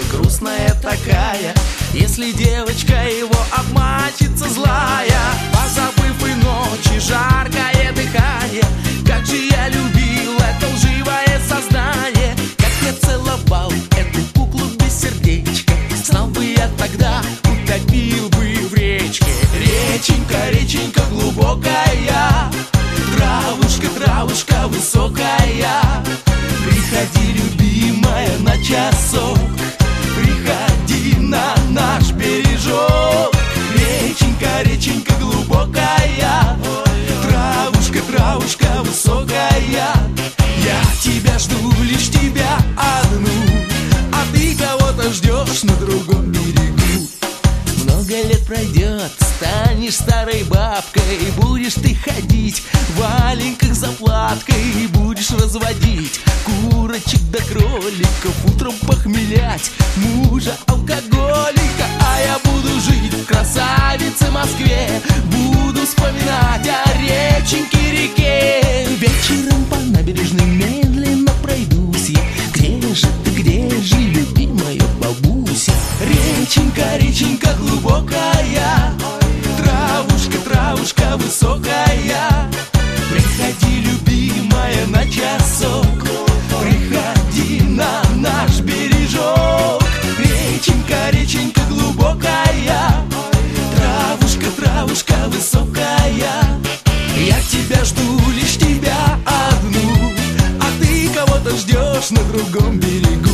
грустная такая. Если девочка его обманщица злая, позабыв и ночи жаркое дыхание, как же я любил это лживое создание, как я целовал эту куклу без сердечка. Знал бы я тогда, утопил бы в речке. Реченька, реченька глубокая, травушка, травушка высокая, приходи, любимая, на часок, приходи на наш бережок. Реченька, реченька глубокая, травушка, травушка высокая, я тебя жду, лишь тебя одну, а ты кого-то ждешь на другом берегу. Много лет пройдет, станешь старой бабкой, будешь ты ходить в валенках с заплаткой, и будешь разводить курочек да кроликов, утром похмелять мужа алкоголика. А я буду жить в красавице Москве, буду вспоминать о реченьке реке. Вечером по набережной медленно пройдусь я, где же, любимая бабуся? Реченька, реченька глубокая, травушка, травушка высокая, приходи, любимая, на часок, приходи на наш бережок. Реченька, реченька глубокая, травушка, травушка высокая, я тебя жду, лишь тебя одну, а ты кого-то ждешь на другом берегу.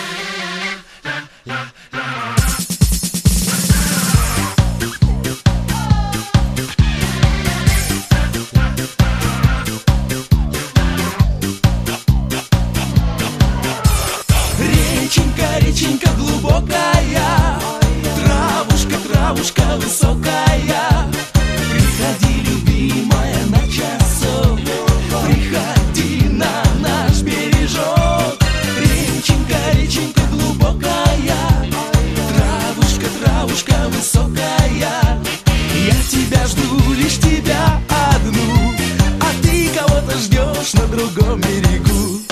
Реченька, реченька глубокая, травушка, травушка высокая, приходи, любимая, на часок, приходи на наш бережок. Реченька, реченька глубокая, травушка, травушка высокая, я тебя жду, лишь тебя одну, а ты кого-то ждешь на другом берегу.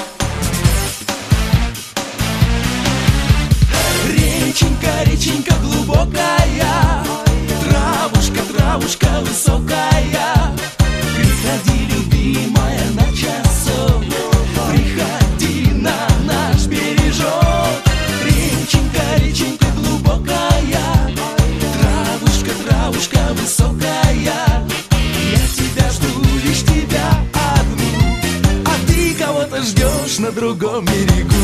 Реченька, реченька глубокая, травушка, травушка высокая, приходи, любимая, на часок, приходи на наш бережок. Реченька, реченька глубокая, травушка, травушка высокая, я тебя жду, лишь тебя одну, а ты кого-то ждешь на другом берегу.